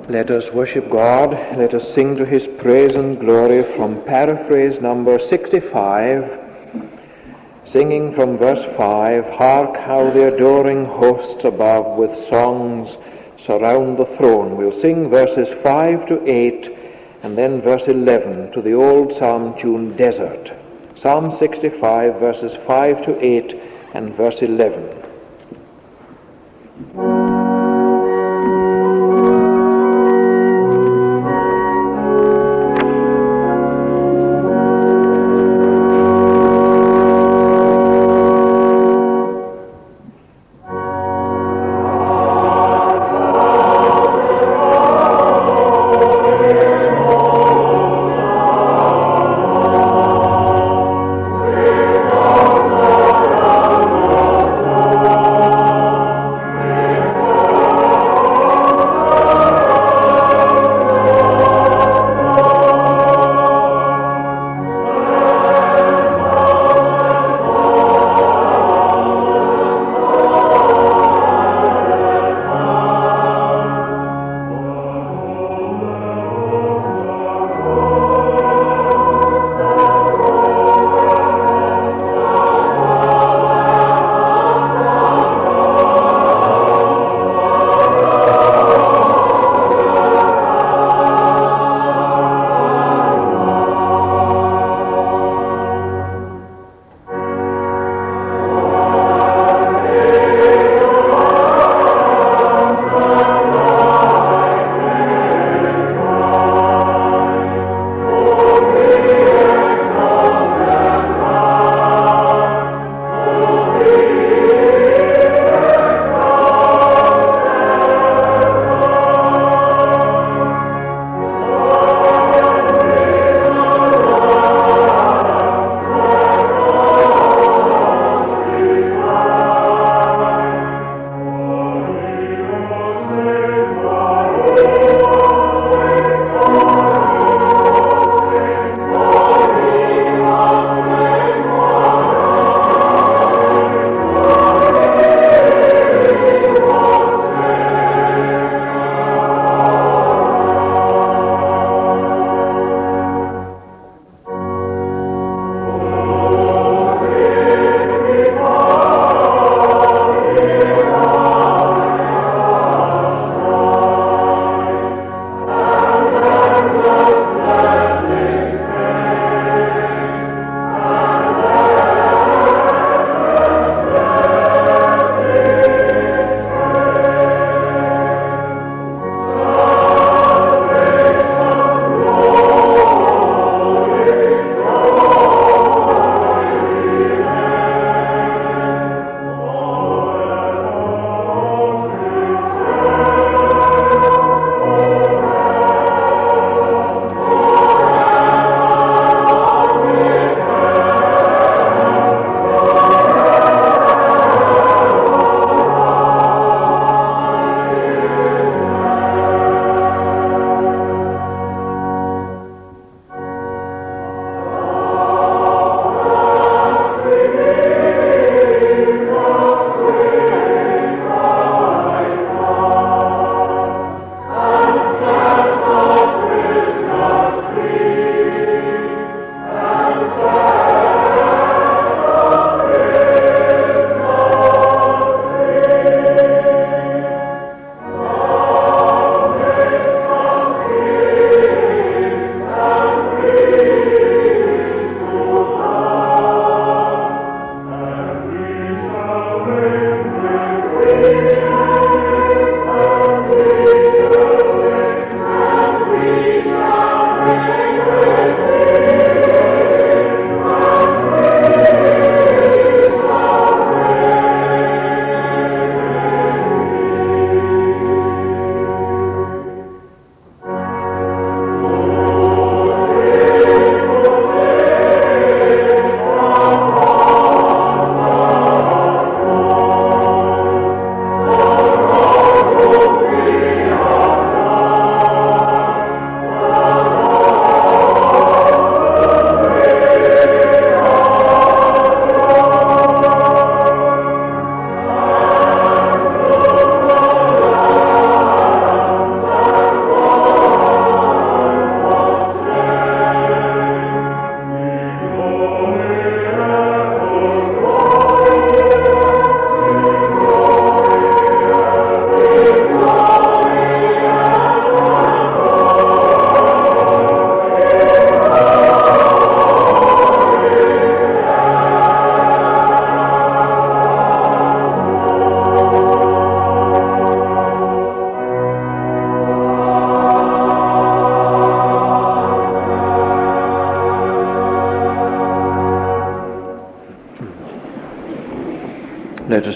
Let us worship God, let us sing to his praise and glory from paraphrase number 65, singing from verse 5, "Hark how the adoring hosts above with songs surround the throne." We'll sing verses 5 to 8 and then verse 11 to the old psalm tune, Desert. Psalm 65, verses 5 to 8 and verse 11.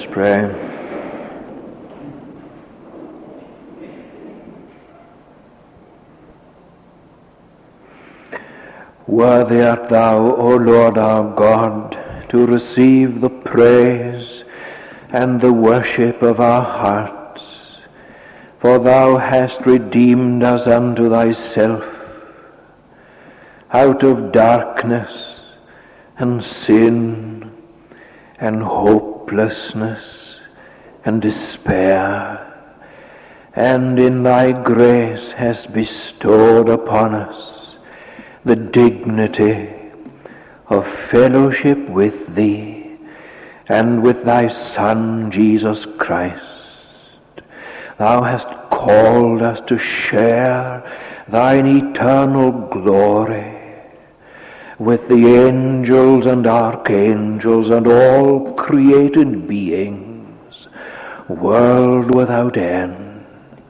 pray. Worthy art thou, O Lord our God, to receive the praise and the worship of our hearts, for thou hast redeemed us unto thyself out of darkness and sin and hopelessness and despair, and in thy grace hast bestowed upon us the dignity of fellowship with thee and with thy Son Jesus Christ. Thou hast called us to share thine eternal glory with the angels and archangels and all created beings, world without end,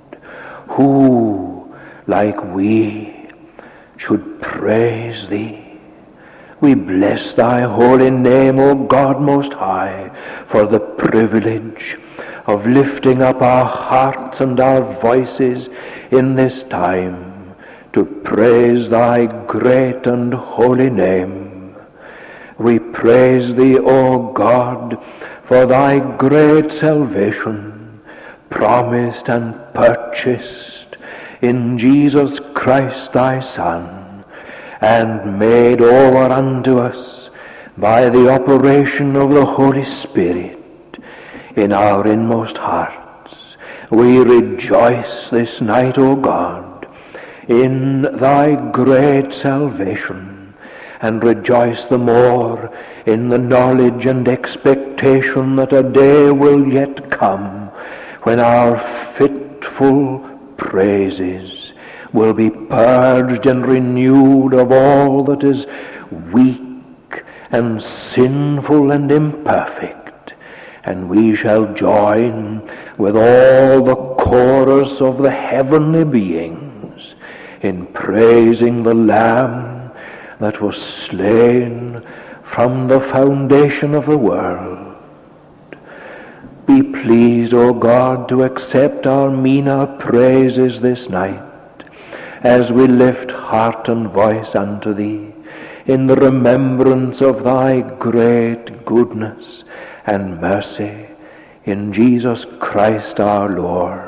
who, like we, should praise thee. We bless thy holy name, O God most high, for the privilege of lifting up our hearts and our voices in this time to praise thy great and holy name. We praise thee, O God, for thy great salvation, promised and purchased in Jesus Christ thy Son, and made over unto us by the operation of the Holy Spirit in our inmost hearts. We rejoice this night, O God, in thy great salvation, and rejoice the more in the knowledge and expectation that a day will yet come when our fitful praises will be purged and renewed of all that is weak and sinful and imperfect, and we shall join with all the chorus of the heavenly beings in praising the Lamb that was slain from the foundation of the world. Be pleased, O God, to accept our meaner praises this night, as we lift heart and voice unto thee in the remembrance of thy great goodness and mercy in Jesus Christ our Lord.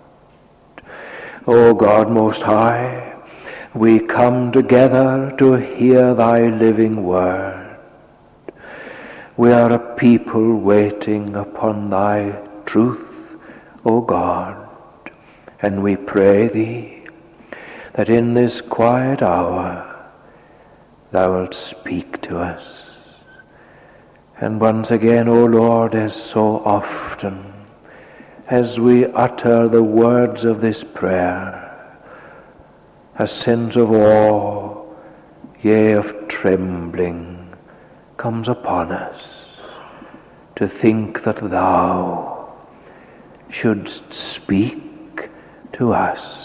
O God most high, we come together to hear thy living word. We are a people waiting upon thy truth, O God, and we pray thee that in this quiet hour thou wilt speak to us. And once again, O Lord, as so often as we utter the words of this prayer, a sense of awe, yea, of trembling, comes upon us, to think that thou shouldst speak to us.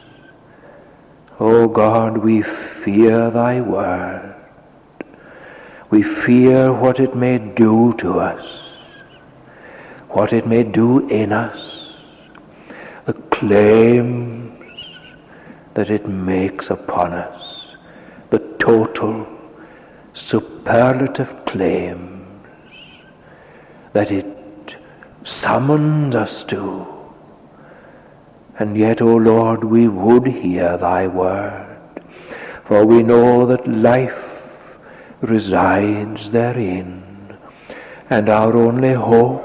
O God, we fear thy word. We fear what it may do to us, what it may do in us, the claims that it makes upon us, the total superlative claims that it summons us to. And yet, O Lord, we would hear thy word, for we know that life resides therein, and our only hope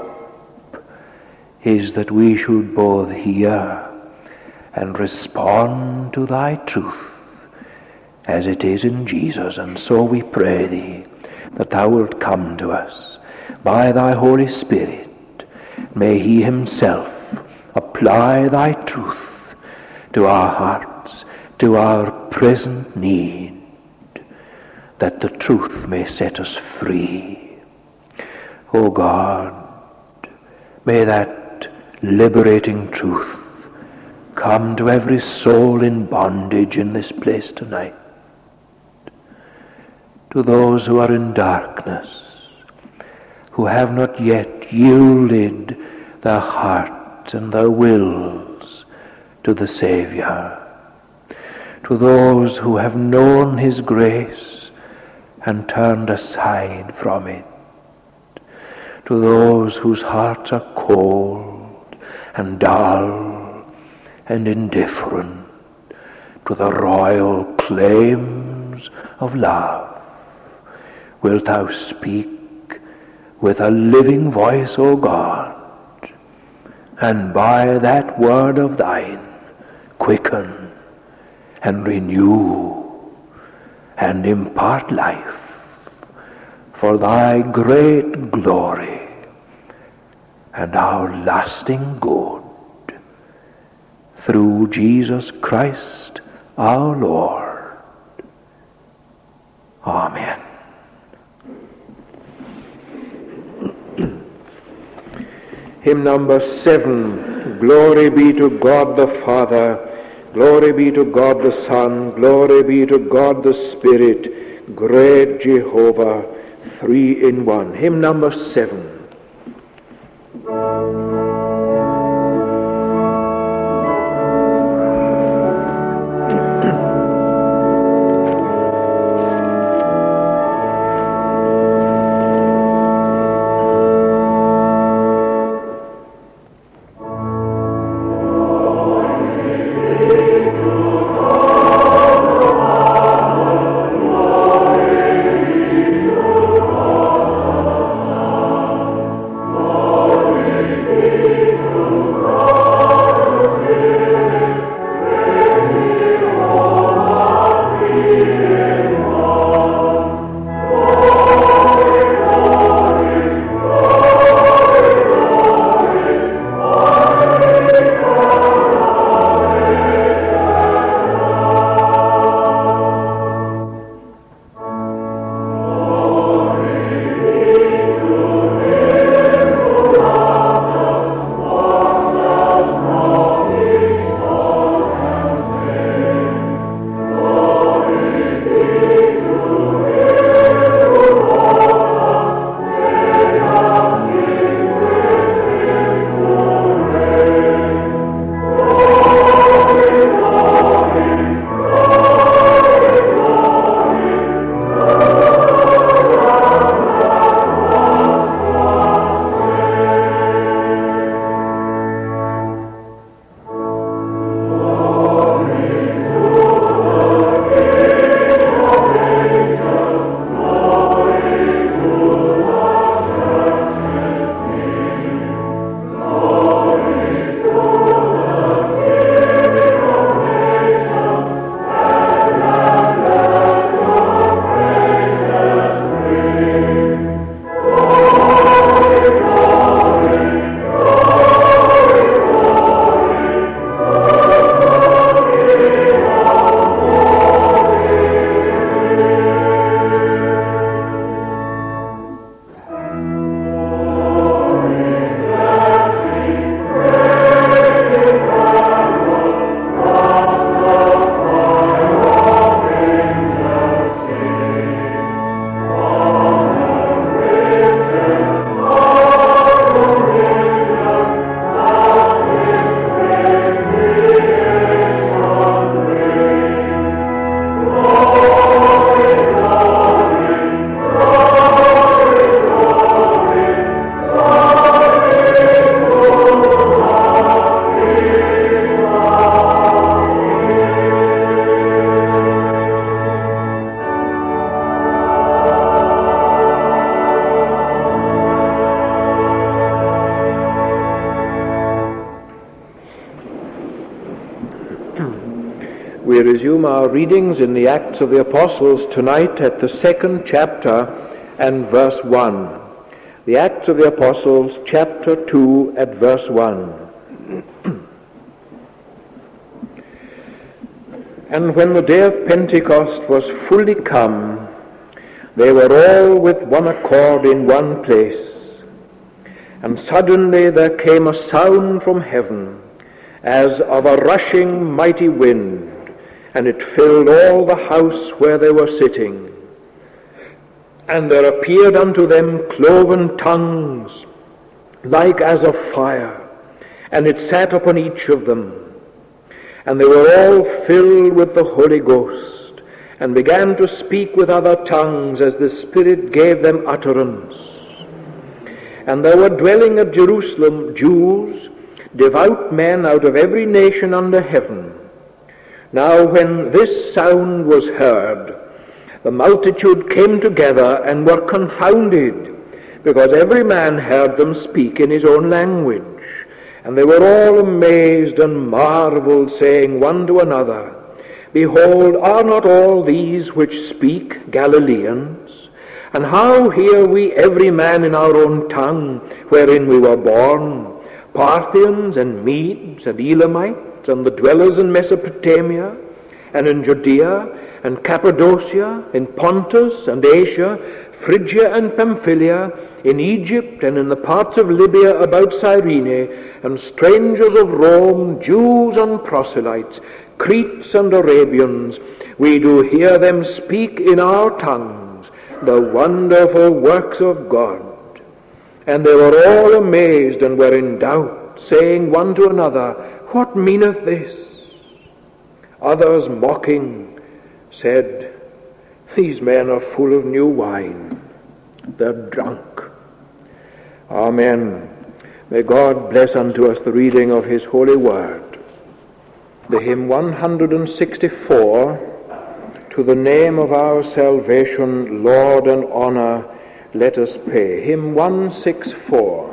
is that we should both hear and respond to thy truth as it is in Jesus. And so we pray thee that thou wilt come to us by thy Holy Spirit. May he himself apply thy truth to our hearts, to our present need, that the truth may set us free. O God, may that liberating truth come to every soul in bondage in this place tonight. To those who are in darkness, who have not yet yielded their hearts and their wills to the Saviour, to those who have known his grace and turned aside from it, to those whose hearts are cold and dull and indifferent to the royal claims of love, wilt thou speak with a living voice, O God, and by that word of thine quicken and renew and impart life for thy great glory and our lasting good, through Jesus Christ our Lord. Amen. Hymn number 7, Glory be to God the Father, glory be to God the Son, glory be to God the Spirit, great Jehovah, 3 in 1. Hymn number 7. We resume our readings in the Acts of the Apostles tonight at the 2nd chapter and verse 1. The Acts of the Apostles, chapter 2 at verse 1. And when the day of Pentecost was fully come, they were all with one accord in one place. And suddenly there came a sound from heaven, as of a rushing mighty wind, and it filled all the house where they were sitting. And there appeared unto them cloven tongues, like as of fire, and it sat upon each of them. And they were all filled with the Holy Ghost, and began to speak with other tongues as the Spirit gave them utterance. And there were dwelling at Jerusalem Jews, devout men out of every nation under heaven. Now when this sound was heard, the multitude came together and were confounded, because every man heard them speak in his own language. And they were all amazed and marveled, saying one to another, Behold, are not all these which speak Galileans? And how hear we every man in our own tongue, wherein we were born, Parthians and Medes and Elamites, and the dwellers in Mesopotamia, and in Judea, and Cappadocia, in Pontus and Asia, Phrygia and Pamphylia, in Egypt, and in the parts of Libya about Cyrene, and strangers of Rome, Jews and proselytes, Cretes and Arabians, we do hear them speak in our tongues the wonderful works of God. And they were all amazed and were in doubt, saying one to another, What meaneth this? Others, mocking, said, These men are full of new wine. They're drunk. Amen. May God bless unto us the reading of his holy word. The hymn 164, To the name of our salvation, Lord and honor, let us pay. Hymn 164.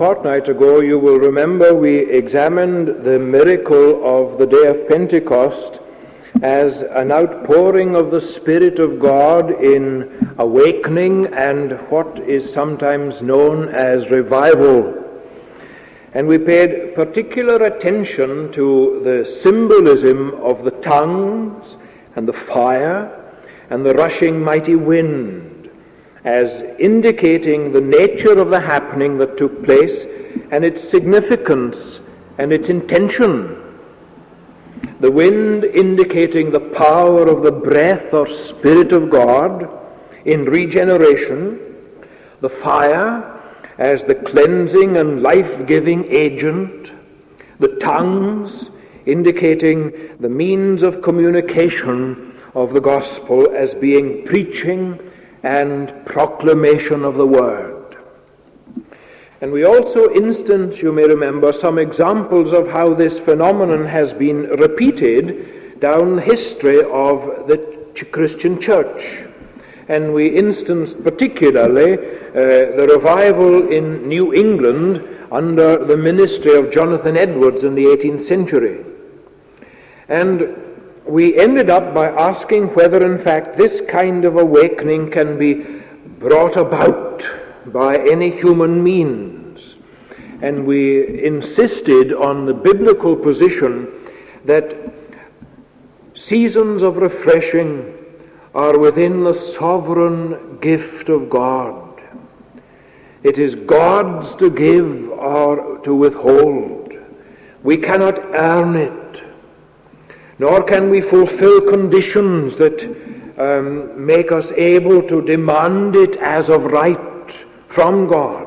fortnight ago, you will remember, we examined the miracle of the day of Pentecost as an outpouring of the Spirit of God in awakening and what is sometimes known as revival. And we paid particular attention to the symbolism of the tongues and the fire and the rushing mighty wind as indicating the nature of the happening that took place and its significance and its intention. The wind indicating the power of the breath or Spirit of God in regeneration, the fire as the cleansing and life-giving agent, the tongues indicating the means of communication of the gospel as being preaching and proclamation of the word. And we also instanced, you may remember, some examples of how this phenomenon has been repeated down the history of the Christian church. And we instanced particularly the revival in New England under the ministry of Jonathan Edwards in the 18th century. And we ended up by asking whether in fact this kind of awakening can be brought about by any human means. And we insisted on the biblical position that seasons of refreshing are within the sovereign gift of God. It is God's to give or to withhold. We cannot earn it, nor can we fulfill conditions that make us able to demand it as of right from God.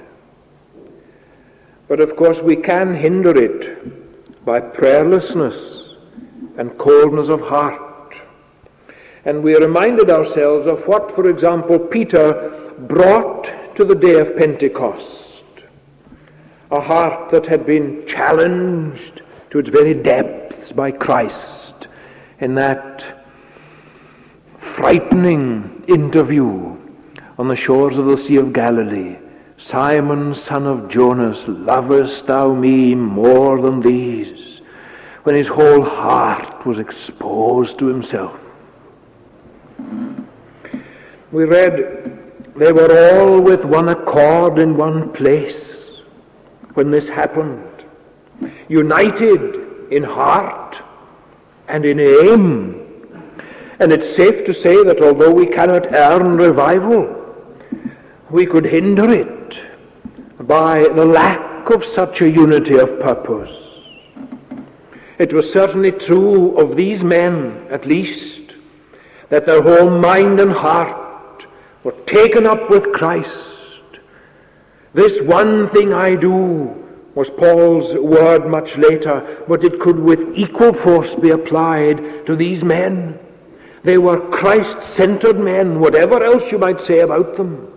But of course we can hinder it by prayerlessness and coldness of heart. And we reminded ourselves of what, for example, Peter brought to the day of Pentecost. A heart that had been challenged to its very depths by Christ in that frightening interview on the shores of the Sea of Galilee. Simon, son of Jonas, lovest thou me more than these? When his whole heart was exposed to himself. We read, they were all with one accord in one place when this happened, united in heart and in aim. And it's safe to say that although we cannot earn revival, we could hinder it by the lack of such a unity of purpose. It was certainly true of these men, at least, that their whole mind and heart were taken up with Christ. This one thing I do was Paul's word much later, but it could with equal force be applied to these men. They were Christ-centered men, whatever else you might say about them.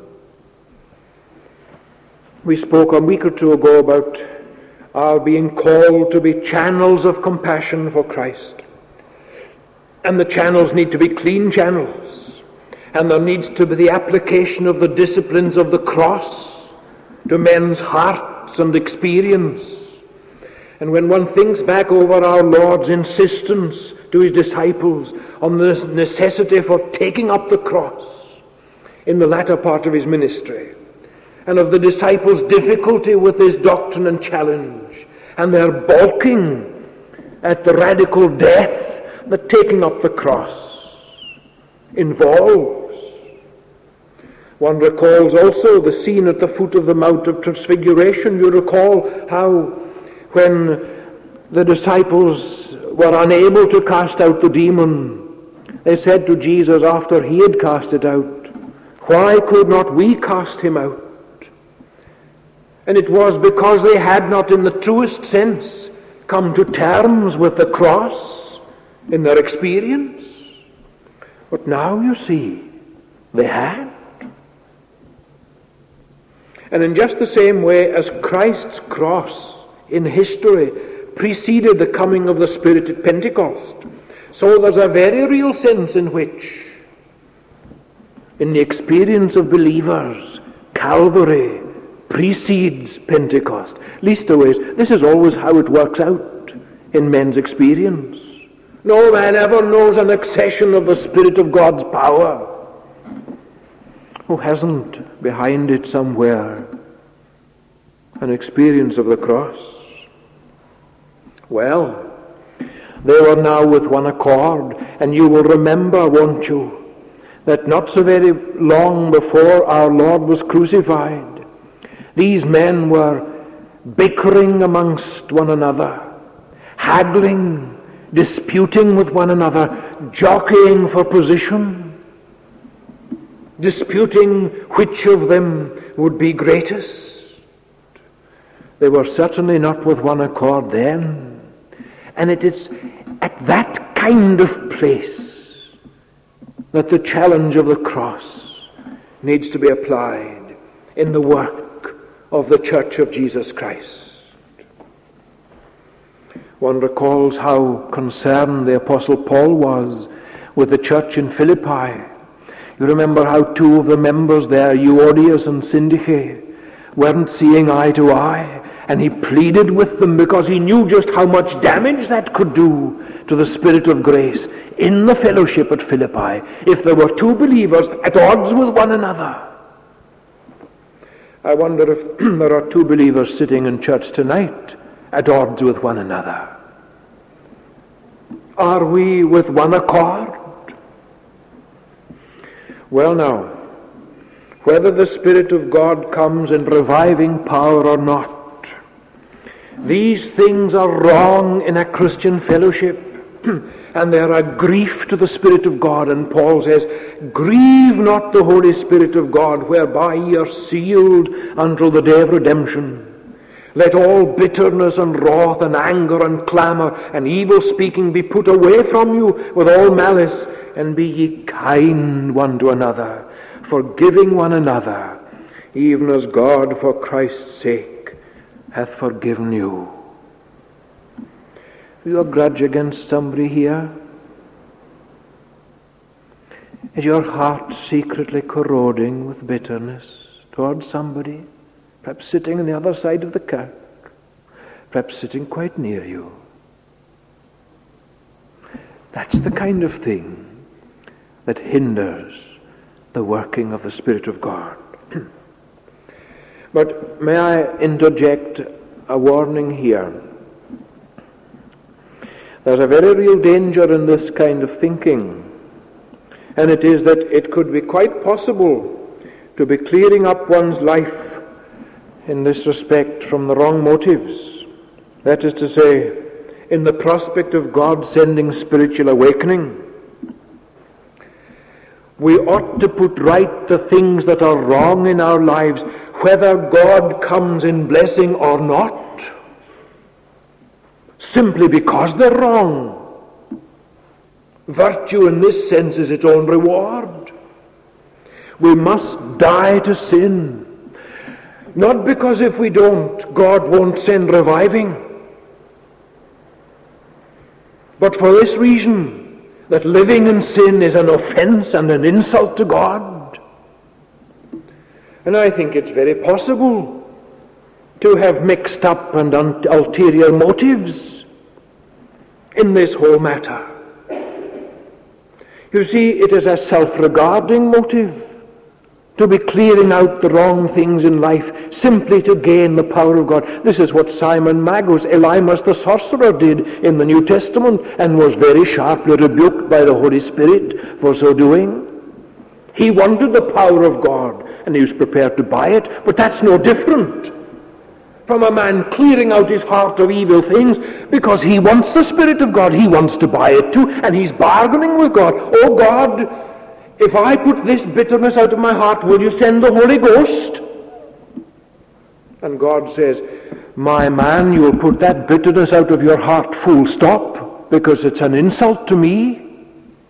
We spoke a week or two ago about our being called to be channels of compassion for Christ. And the channels need to be clean channels. And there needs to be the application of the disciplines of the cross to men's hearts and experience. And when one thinks back over our Lord's insistence to his disciples on the necessity for taking up the cross in the latter part of his ministry, and of the disciples' difficulty with this doctrine and challenge, and their balking at the radical death that taking up the cross involves. One recalls also the scene at the foot of the Mount of Transfiguration. You recall how when the disciples were unable to cast out the demon, they said to Jesus after he had cast it out, "Why could not we cast him out?" And it was because they had not in the truest sense come to terms with the cross in their experience. But now you see, they had. And in just the same way as Christ's cross in history preceded the coming of the Spirit at Pentecost, so there's a very real sense in which, in the experience of believers, Calvary precedes Pentecost. Leastways, this is always how it works out in men's experience. No man ever knows an accession of the Spirit of God's power who hasn't behind it somewhere an experience of the cross. Well, they were now with one accord, and you will remember, won't you, that not so very long before our Lord was crucified, these men were bickering amongst one another, haggling, disputing with one another, jockeying for position, disputing which of them would be greatest. They were certainly not with one accord then. And it is at that kind of place that the challenge of the cross needs to be applied in the work of the Church of Jesus Christ. One recalls how concerned the Apostle Paul was with the church in Philippi. You remember how two of the members there, Euodias and Syntyche, weren't seeing eye to eye, and he pleaded with them because he knew just how much damage that could do to the Spirit of grace in the fellowship at Philippi if there were two believers at odds with one another. I wonder if there are two believers sitting in church tonight at odds with one another. Are we with one accord? Well now, whether the Spirit of God comes in reviving power or not, these things are wrong in a Christian fellowship, and they are a grief to the Spirit of God. And Paul says, grieve not the Holy Spirit of God, whereby ye are sealed until the day of redemption. Let all bitterness and wrath and anger and clamor and evil speaking be put away from you with all malice, and be ye kind one to another, forgiving one another, even as God for Christ's sake hath forgiven you. Have you a grudge against somebody here? Is your heart secretly corroding with bitterness towards somebody? Perhaps sitting on the other side of the kirk, perhaps sitting quite near you. That's the kind of thing that hinders the working of the Spirit of God. But may I interject a warning here? There's a very real danger in this kind of thinking, and it is that it could be quite possible to be clearing up one's life in this respect from the wrong motives. That is to say, in the prospect of God sending spiritual awakening. We ought to put right the things that are wrong in our lives, whether God comes in blessing or not, simply because they're wrong. Virtue in this sense is its own reward. We must die to sin. Not because if we don't, God won't send reviving, but for this reason, that living in sin is an offense and an insult to God. And I think it's very possible to have mixed up and ulterior motives in this whole matter. You see, it is a self-regarding motive to be clearing out the wrong things in life simply to gain the power of God. This is what Simon Magus, Elymas the sorcerer, did in the New Testament, and was very sharply rebuked by the Holy Spirit for so doing. He wanted the power of God, and he was prepared to buy it, but that's no different from a man clearing out his heart of evil things because he wants the Spirit of God. He wants to buy it too, and he's bargaining with God. Oh God, if I put this bitterness out of my heart, will you send the Holy Ghost? And God says, my man, you will put that bitterness out of your heart full stop, because it's an insult to me.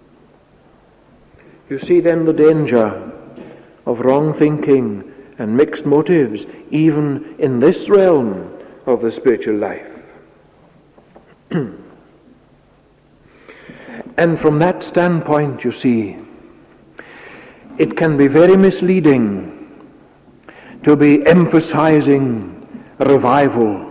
You see then the danger of wrong thinking and mixed motives, even in this realm of the spiritual life. And from that standpoint, you see, it can be very misleading to be emphasizing revival.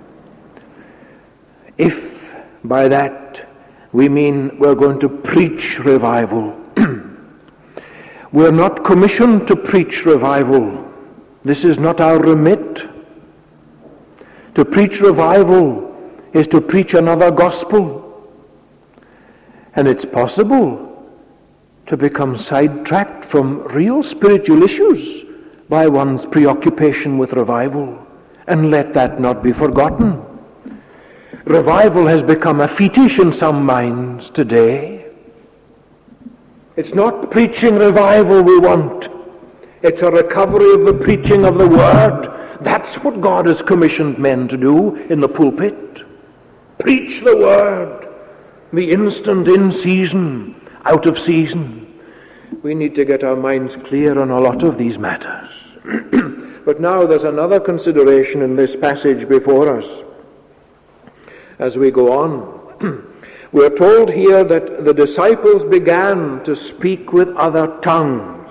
If by that we mean we're going to preach revival, we're not commissioned to preach revival. This is not our remit. To preach revival is to preach another gospel. And it's possible to become sidetracked from real spiritual issues by one's preoccupation with revival. And let that not be forgotten. Revival has become a fetish in some minds today. It's not preaching revival we want. It's a recovery of the preaching of the Word. That's what God has commissioned men to do in the pulpit. Preach the Word. The instant, in season, out of season. We need to get our minds clear on a lot of these matters. But now there's another consideration in this passage before us. As we go on, we're told here that the disciples began to speak with other tongues.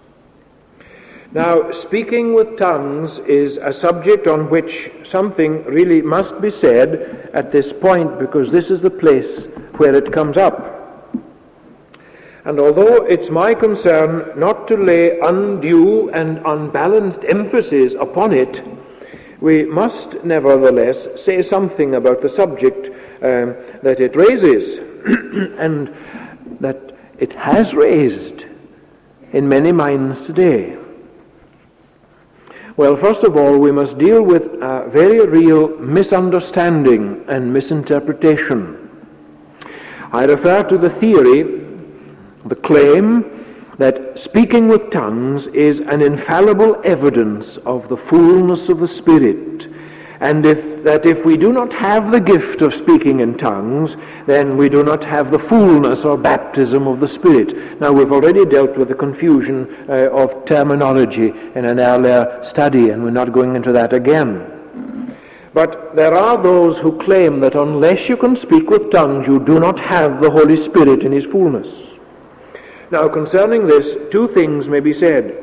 Now, speaking with tongues is a subject on which something really must be said at this point, because this is the place where it comes up. And although it's my concern not to lay undue and unbalanced emphasis upon it, we must nevertheless say something about the subject that it raises and that it has raised in many minds today. Well, first of all, we must deal with a very real misunderstanding and misinterpretation. I refer to the theory, the claim, that speaking with tongues is an infallible evidence of the fullness of the Spirit, and if we do not have the gift of speaking in tongues, then we do not have the fullness or baptism of the Spirit. Now, we've already dealt with the confusion of terminology in an earlier study, and we're not going into that again. But there are those who claim that unless you can speak with tongues, you do not have the Holy Spirit in His fullness. Now, concerning this, two things may be said.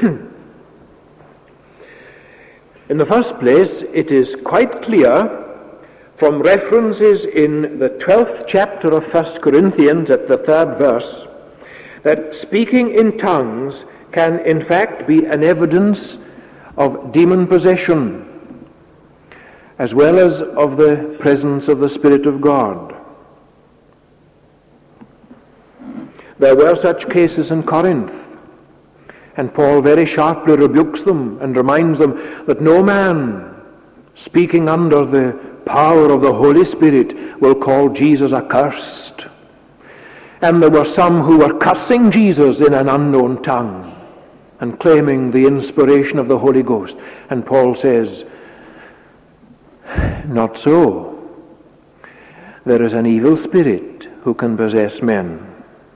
In the first place, it is quite clear from references in the 12th chapter of 1 Corinthians at the 3rd verse that speaking in tongues can in fact be an evidence of demon possession as well as of the presence of the Spirit of God. There were such cases in Corinth, and Paul very sharply rebukes them and reminds them that no man speaking under the power of the Holy Spirit will call Jesus accursed. And there were some who were cursing Jesus in an unknown tongue and claiming the inspiration of the Holy Ghost. And Paul says, not so. There is an evil spirit who can possess men.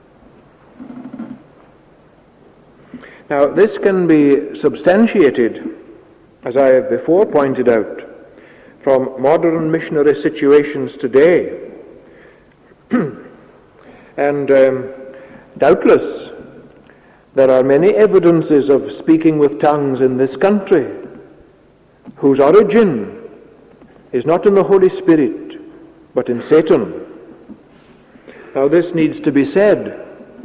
Now, this can be substantiated, as I have before pointed out, from modern missionary situations today. And doubtless, there are many evidences of speaking with tongues in this country whose origin is not in the Holy Spirit, but in Satan. Now, this needs to be said.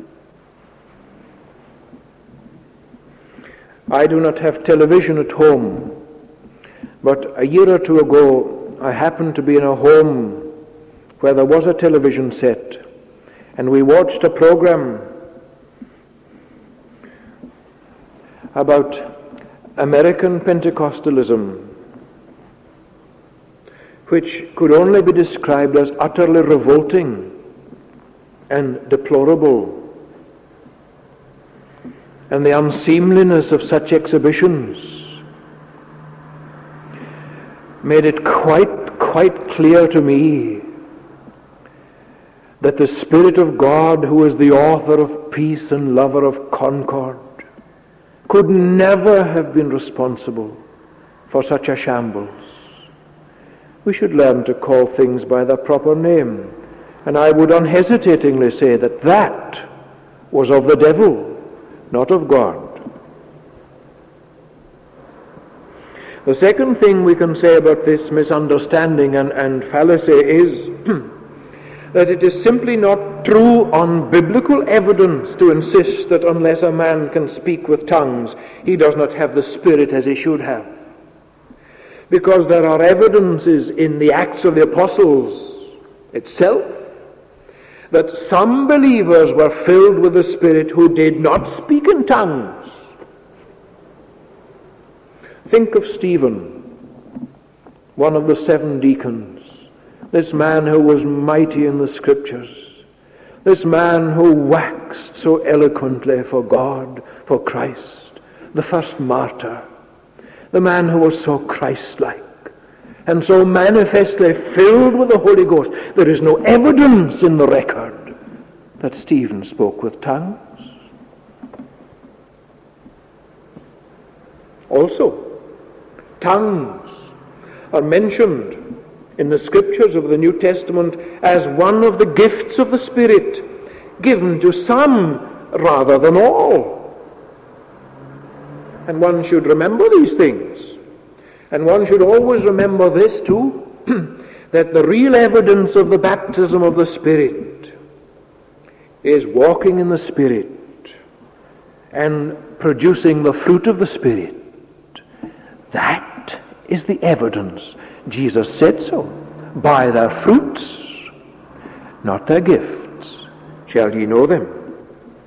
I do not have television at home, but a year or two ago I happened to be in a home where there was a television set, and we watched a program about American Pentecostalism, which could only be described as utterly revolting and deplorable. And the unseemliness of such exhibitions made it quite clear to me that the Spirit of God, who is the author of peace and lover of concord, could never have been responsible for such a shambles. We should learn to call things by their proper name, and I would unhesitatingly say that that was of the devil, not of God. The second thing we can say about this misunderstanding and fallacy is that it is simply not true on biblical evidence to insist that unless a man can speak with tongues, he does not have the Spirit as he should have. Because there are evidences in the Acts of the Apostles itself that some believers were filled with the Spirit who did not speak in tongues. Think of Stephen, one of the 7 deacons, this man who was mighty in the Scriptures, this man who waxed so eloquently for God, for Christ, the first martyr, the man who was so Christ-like and so manifestly filled with the Holy Ghost. There is no evidence in the record that Stephen spoke with tongues. Also, tongues are mentioned in the Scriptures of the New Testament as one of the gifts of the Spirit, given to some rather than all. And one should remember these things. And one should always remember this too, that the real evidence of the baptism of the Spirit is walking in the Spirit and producing the fruit of the Spirit. That is the evidence. Jesus said so. By their fruits, not their gifts, shall ye know them.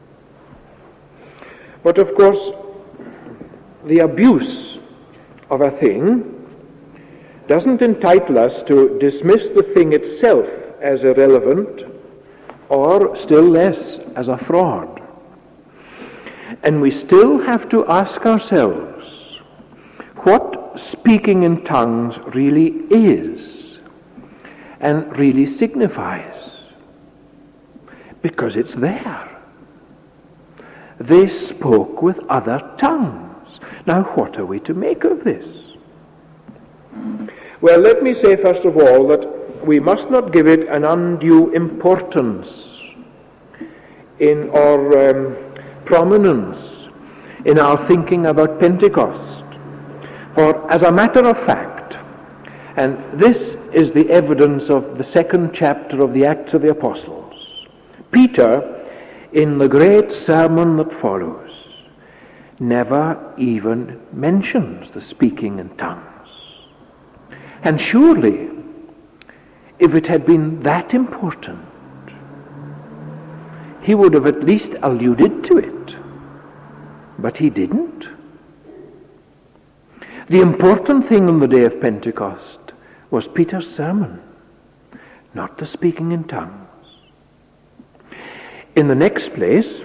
But of course, the abuse of a thing doesn't entitle us to dismiss the thing itself as irrelevant, or still less as a fraud. And we still have to ask ourselves what speaking in tongues really is and really signifies, because it's there. They spoke with other tongues. Now, what are we to make of this? Well, let me say first of all that we must not give it an undue importance in our prominence in our thinking about Pentecost. For as a matter of fact, and this is the evidence of the 2nd chapter of the Acts of the Apostles, Peter, in the great sermon that follows, never even mentions the speaking in tongues. And surely, if it had been that important, he would have at least alluded to it. But he didn't. The important thing on the day of Pentecost was Peter's sermon, not the speaking in tongues. In the next place,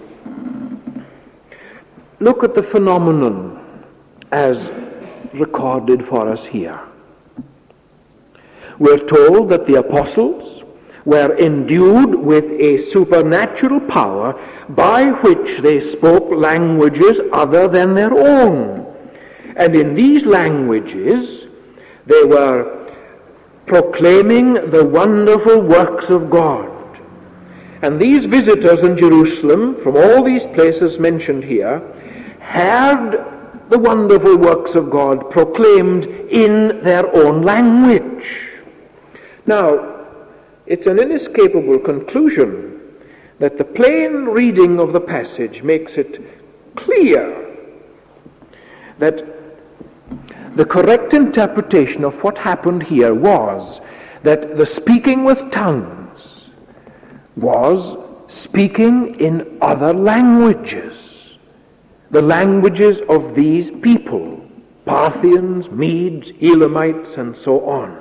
look at the phenomenon as recorded for us here. We're told that the apostles were endued with a supernatural power by which they spoke languages other than their own. And in these languages, they were proclaiming the wonderful works of God. And these visitors in Jerusalem, from all these places mentioned here, heard the wonderful works of God proclaimed in their own language. Now, it's an inescapable conclusion that the plain reading of the passage makes it clear that the correct interpretation of what happened here was that the speaking with tongues was speaking in other languages, the languages of these people, Parthians, Medes, Elamites, and so on.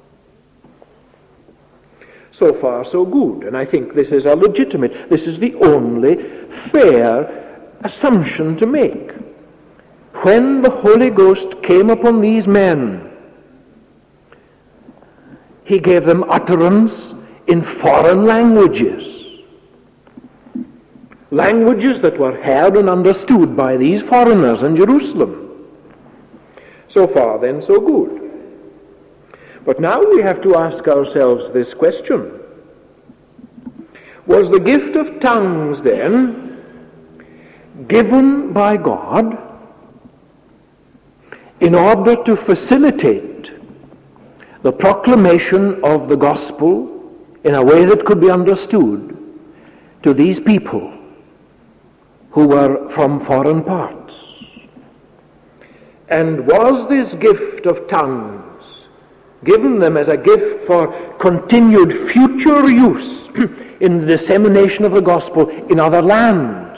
So far, so good, and I think this is this is the only fair assumption to make. When the Holy Ghost came upon these men, he gave them utterance in foreign languages, languages that were heard and understood by these foreigners in Jerusalem. So far, then, so good. But now we have to ask ourselves this question. Was the gift of tongues, then, given by God in order to facilitate the proclamation of the gospel in a way that could be understood to these people who were from foreign parts. And was this gift of tongues given them as a gift for continued future use in the dissemination of the gospel in other lands?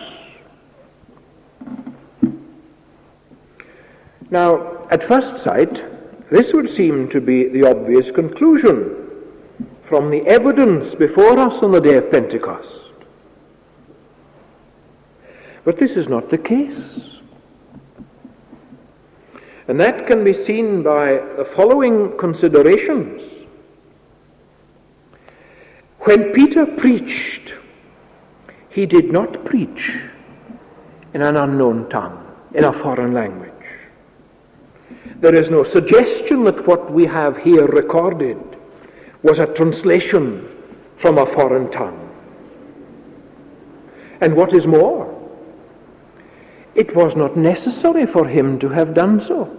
Now, at first sight, this would seem to be the obvious conclusion from the evidence before us on the day of Pentecost. But this is not the case. And that can be seen by the following considerations. When Peter preached, he did not preach in an unknown tongue, in a foreign language. There is no suggestion that what we have here recorded was a translation from a foreign tongue. And what is more, it was not necessary for him to have done so.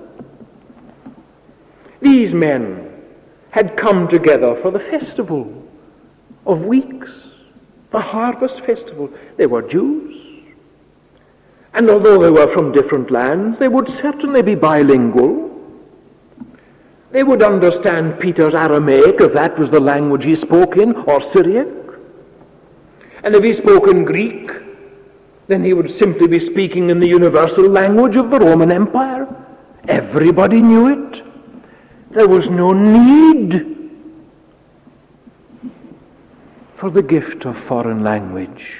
These men had come together for the festival of weeks, the harvest festival. They were Jews. And although they were from different lands, they would certainly be bilingual. They would understand Peter's Aramaic, if that was the language he spoke in, or Syriac. And if he spoke in Greek, then he would simply be speaking in the universal language of the Roman Empire. Everybody knew it. There was no need for the gift of foreign language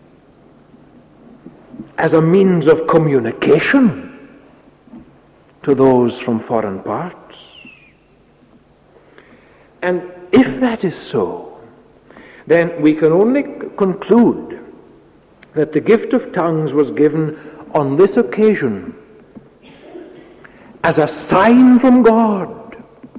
as a means of communication to those from foreign parts. And if that is so, then we can only conclude that the gift of tongues was given on this occasion as a sign from God,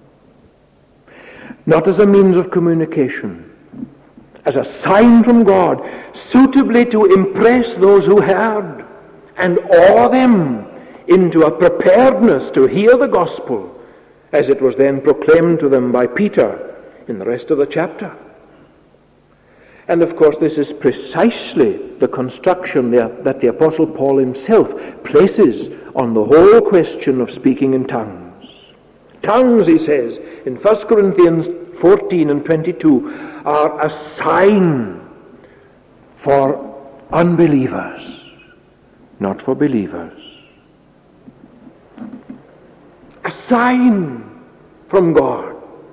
not as a means of communication, as a sign from God, suitably to impress those who heard and awe them into a preparedness to hear the gospel as it was then proclaimed to them by Peter in the rest of the chapter. And of course, this is precisely the construction that the Apostle Paul himself places on the whole question of speaking in tongues. Tongues, he says, in 1 Corinthians 14 and 22, are a sign for unbelievers, not for believers. A sign from God,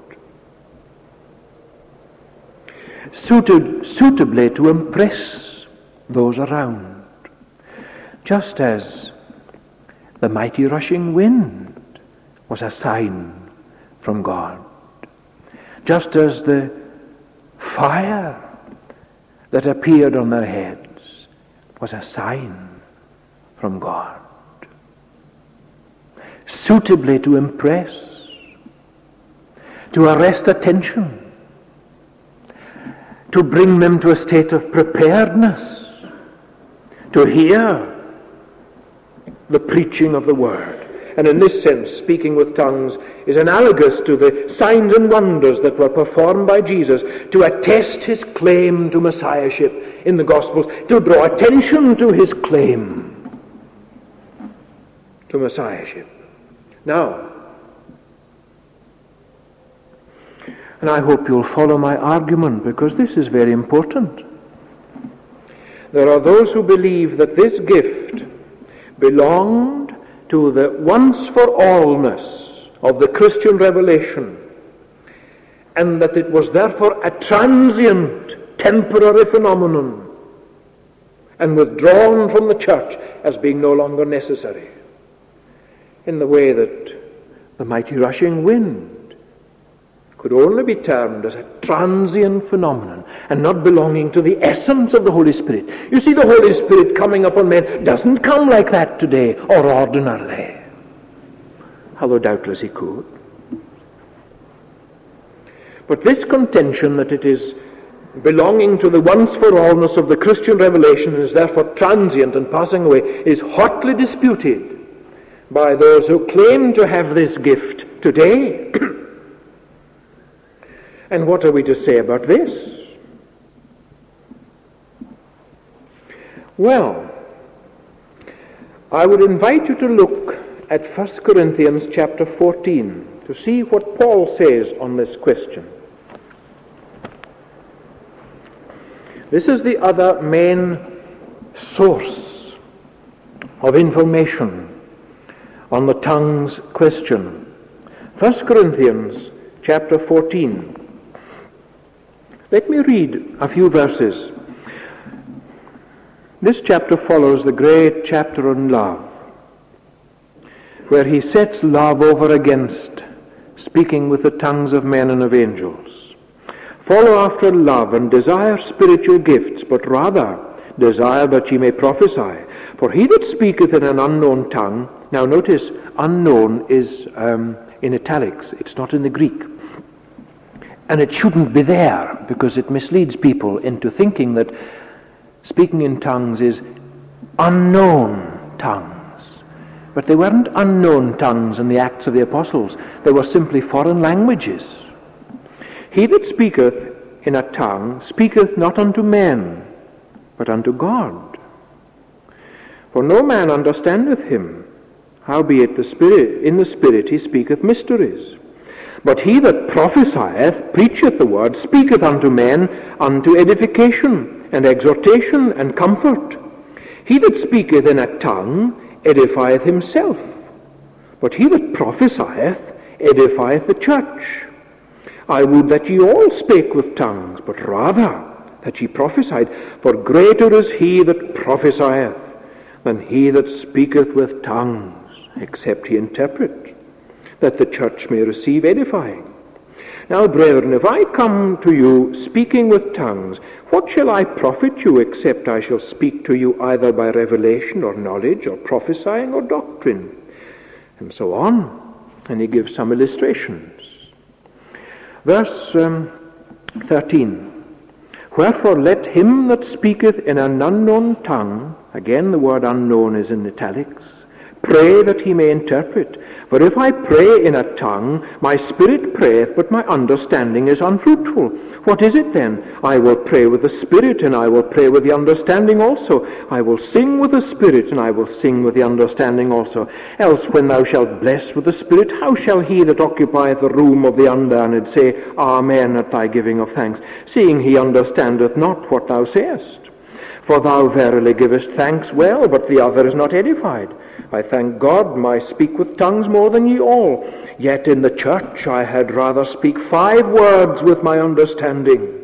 suitably to impress those around, just as the mighty rushing wind was a sign from God, just as the fire that appeared on their heads was a sign from God, suitably to impress, to arrest attention, to bring them to a state of preparedness to hear the preaching of the word. And in this sense, speaking with tongues is analogous to the signs and wonders that were performed by Jesus to attest his claim to Messiahship in the Gospels, to draw attention to his claim to Messiahship. Now, and I hope you'll follow my argument, because this is very important. There are those who believe that this gift belonged to the once-for-allness of the Christian revelation, and that it was therefore a transient, temporary phenomenon, and withdrawn from the church as being no longer necessary, in the way that the mighty rushing wind could only be termed as a transient phenomenon and not belonging to the essence of the Holy Spirit. You see, the Holy Spirit coming upon men doesn't come like that today or ordinarily, although doubtless he could. But this contention that it is belonging to the once-for-allness of the Christian revelation and is therefore transient and passing away is hotly disputed by those who claim to have this gift today. And what are we to say about this? Well, I would invite you to look at 1 Corinthians chapter 14 to see what Paul says on this question. This is the other main source of information on the tongues question. 1 Corinthians chapter 14. Let me read a few verses. This chapter follows the great chapter on love, where he sets love over against speaking with the tongues of men and of angels. Follow after love and desire spiritual gifts, but rather desire that ye may prophesy. For he that speaketh in an unknown tongue, now notice, unknown is in italics, it's not in the Greek. And it shouldn't be there, because it misleads people into thinking that speaking in tongues is unknown tongues. But they weren't unknown tongues in the Acts of the Apostles. They were simply foreign languages. He that speaketh in a tongue speaketh not unto men, but unto God. For no man understandeth him, howbeit in the Spirit he speaketh mysteries. But he that prophesieth, preacheth the word, speaketh unto men unto edification, and exhortation, and comfort. He that speaketh in a tongue edifieth himself, but he that prophesieth edifieth the church. I would that ye all spake with tongues, but rather that ye prophesied. For greater is he that prophesieth than he that speaketh with tongues, except he interpret, that the church may receive edifying. Now, brethren, if I come to you speaking with tongues, what shall I profit you, except I shall speak to you either by revelation or knowledge or prophesying or doctrine? And so on. And he gives some illustrations. Verse 13. Wherefore let him that speaketh in an unknown tongue, again the word unknown is in italics, pray that he may interpret. For if I pray in a tongue, my spirit prayeth, but my understanding is unfruitful. What is it then? I will pray with the spirit, and I will pray with the understanding also. I will sing with the spirit, and I will sing with the understanding also. Else when thou shalt bless with the spirit, how shall he that occupieth the room of the unlearned say, Amen, at thy giving of thanks, seeing he understandeth not what thou sayest? For thou verily givest thanks well, but the other is not edified. I thank God, I speak with tongues more than ye all. Yet in the church I had rather speak 5 words with my understanding,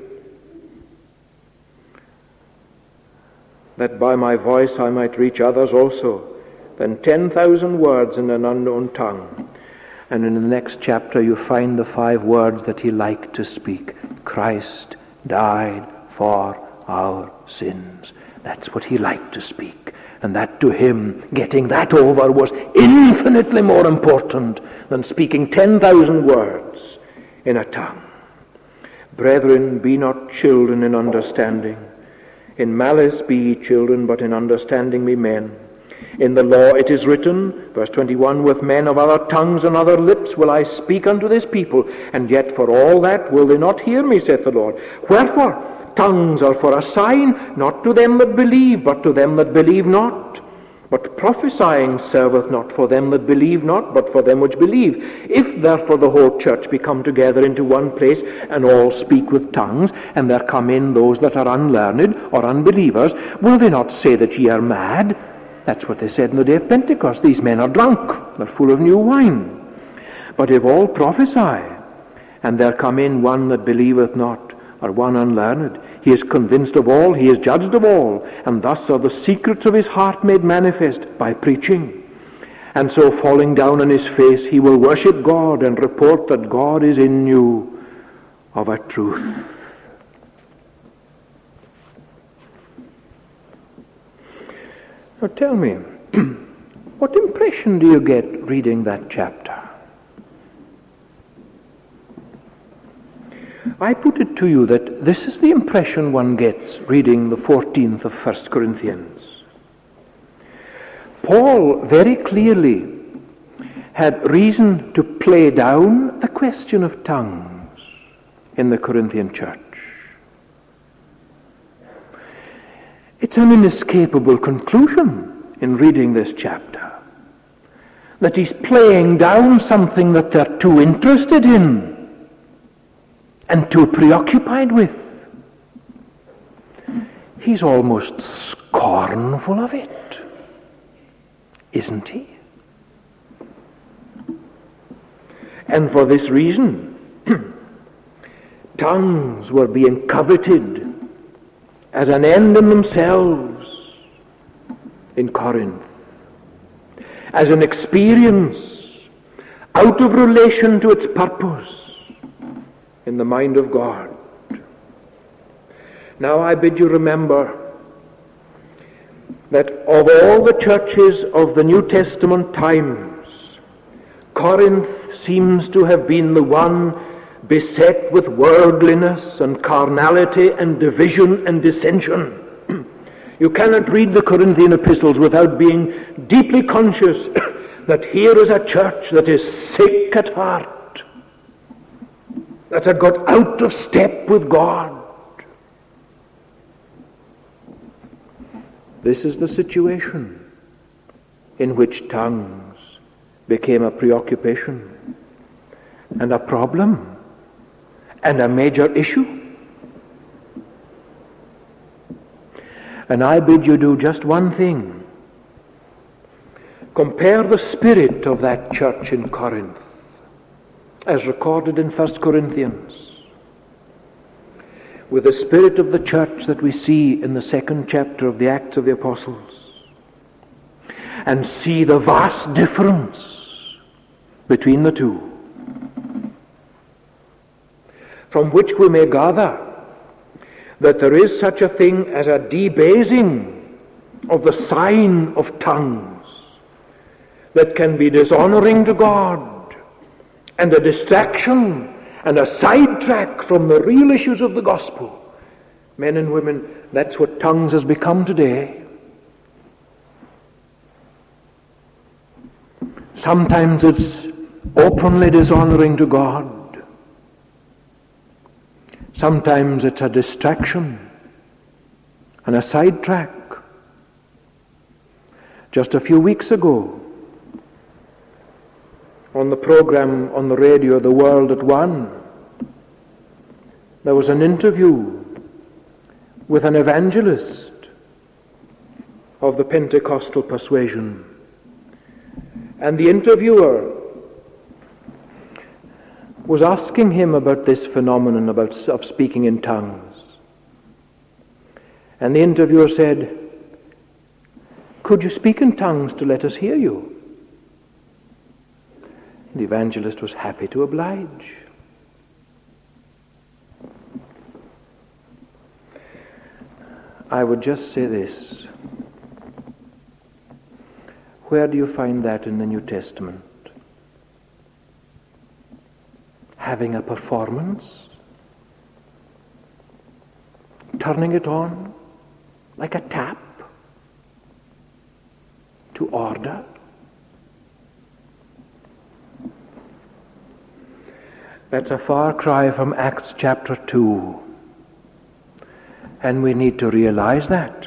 that by my voice I might reach others also, than 10,000 words in an unknown tongue. And in the next chapter you find the 5 words that he liked to speak. Christ died for our sins. That's what he liked to speak. And that to him, getting that over was infinitely more important than speaking 10,000 words in a tongue. Brethren, be not children in understanding. In malice be ye children, but in understanding be men. In the law it is written, verse 21, with men of other tongues and other lips will I speak unto this people, and yet for all that will they not hear me, saith the Lord. Wherefore? Tongues are for a sign, not to them that believe, but to them that believe not. But prophesying serveth not for them that believe not, but for them which believe. If therefore the whole church be come together into one place, and all speak with tongues, and there come in those that are unlearned or unbelievers, will they not say that ye are mad? That's what they said in the day of Pentecost. These men are drunk, they're full of new wine. But if all prophesy, and there come in one that believeth not, or one unlearned, he is convinced of all, he is judged of all, and thus are the secrets of his heart made manifest by preaching. And so falling down on his face, he will worship God and report that God is in you of a truth. Now tell me, what impression do you get reading that chapter? I put it to you that this is the impression one gets reading the 14th of 1 Corinthians. Paul very clearly had reason to play down the question of tongues in the Corinthian church. It's an inescapable conclusion in reading this chapter that he's playing down something that they're too interested in and too preoccupied with. He's almost scornful of it, isn't he? And for this reason, tongues were being coveted as an end in themselves in Corinth, as an experience out of relation to its purpose in the mind of God. Now I bid you remember that of all the churches of the New Testament times, Corinth seems to have been the one beset with worldliness and carnality and division and dissension. You cannot read the Corinthian epistles without being deeply conscious that here is a church that is sick at heart, that had got out of step with God. This is the situation in which tongues became a preoccupation and a problem and a major issue. And I bid you do just one thing. Compare the spirit of that church in Corinth, as recorded in 1 Corinthians, with the spirit of the church that we see in the 2nd chapter of the Acts of the Apostles, and see the vast difference between the two, from which we may gather that there is such a thing as a debasing of the sign of tongues that can be dishonoring to God and a distraction and a sidetrack from the real issues of the gospel. Men and women, that's what tongues has become today. Sometimes it's openly dishonoring to God. Sometimes it's a distraction and a sidetrack. Just a few weeks ago, on the program on the radio, The World at One, there was an interview with an evangelist of the Pentecostal persuasion. And the interviewer was asking him about this phenomenon of speaking in tongues. And the interviewer said, "Could you speak in tongues to let us hear you?" The evangelist was happy to oblige. I would just say this. Where do you find that in the New Testament? Having a performance, turning it on like a tap to order. That's a far cry from Acts chapter 2. And we need to realize that.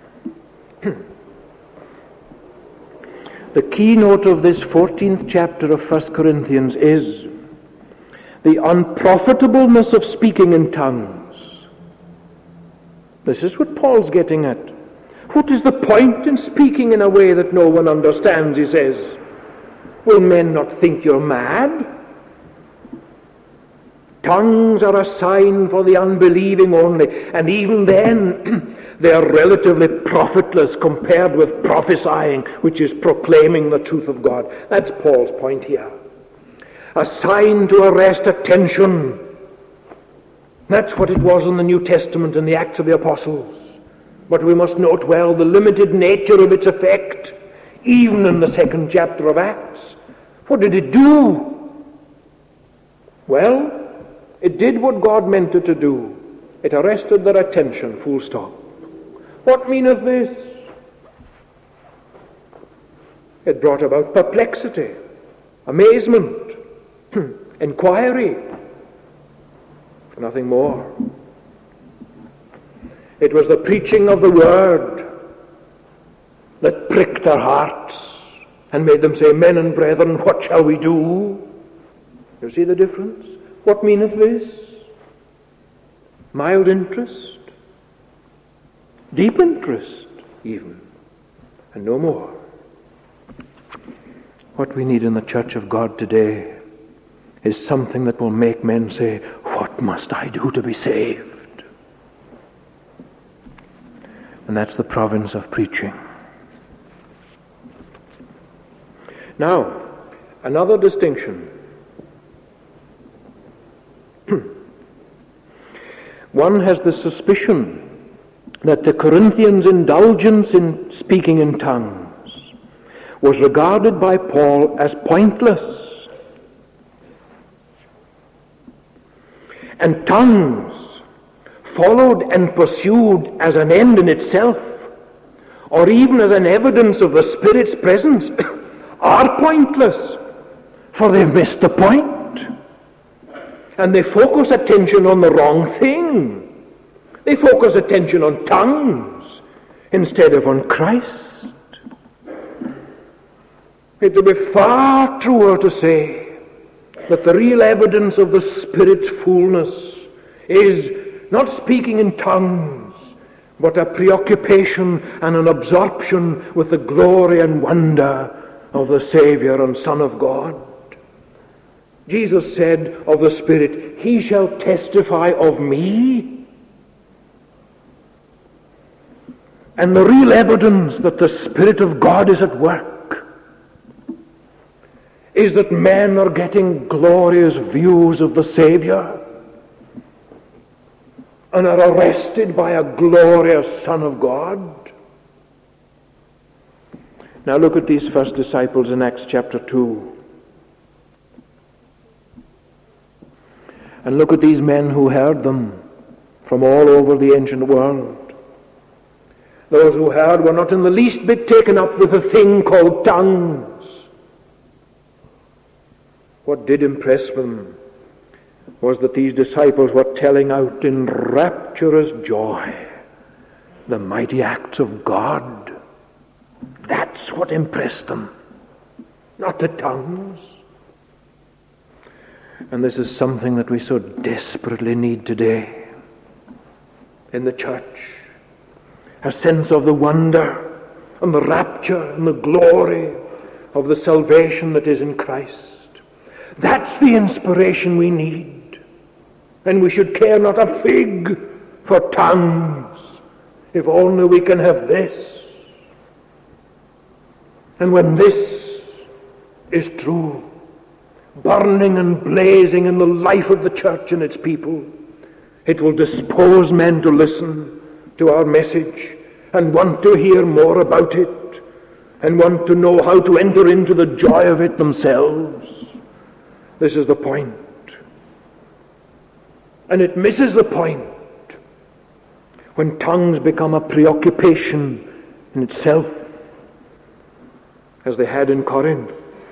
The keynote of this 14th chapter of 1 Corinthians is the unprofitableness of speaking in tongues. This is what Paul's getting at. What is the point in speaking in a way that no one understands, he says. Will men not think you're mad? Tongues are a sign for the unbelieving only, and even then they are relatively profitless compared with prophesying, which is proclaiming the truth of God. That's Paul's point here. A sign to arrest attention. That's what it was in the New Testament in the Acts of the Apostles. But we must note well the limited nature of its effect, even in the 2nd chapter of Acts. What did it do? Well, it did what God meant it to do. It arrested their attention, full stop. What meaneth this? It brought about perplexity. amazement, inquiry, nothing more. It was the preaching of the word that pricked their hearts and made them say, men and brethren, what shall we do? You see the difference? What meaneth this? Mild interest, deep interest even, and no more. What we need in the church of God today is something that will make men say, what must I do to be saved? And that's the province of preaching. Now, another distinction. One has the suspicion that the Corinthians' indulgence in speaking in tongues was regarded by Paul as pointless. And tongues, followed and pursued as an end in itself, or even as an evidence of the Spirit's presence, are pointless, for they've missed the point. And they focus attention on the wrong thing. They focus attention on tongues instead of on Christ. It would be far truer to say that the real evidence of the Spirit's fullness is not speaking in tongues, but a preoccupation and an absorption with the glory and wonder of the Savior and Son of God. Jesus said of the Spirit, He shall testify of me. And the real evidence that the Spirit of God is at work is that men are getting glorious views of the Savior and are arrested by a glorious Son of God. Now look at these first disciples in Acts chapter 2. And look at these men who heard them from all over the ancient world. Those who heard were not in the least bit taken up with a thing called tongues. What did impress them was that these disciples were telling out in rapturous joy the mighty acts of God. That's what impressed them, not the tongues. And this is something that we so desperately need today in the church. A sense of the wonder and the rapture and the glory of the salvation that is in Christ. That's the inspiration we need. And we should care not a fig for tongues, if only we can have this. And when this is true, burning and blazing in the life of the church and its people, it will dispose men to listen to our message and want to hear more about it and want to know how to enter into the joy of it themselves. This is the point. And it misses the point when tongues become a preoccupation in itself, as they had in Corinth.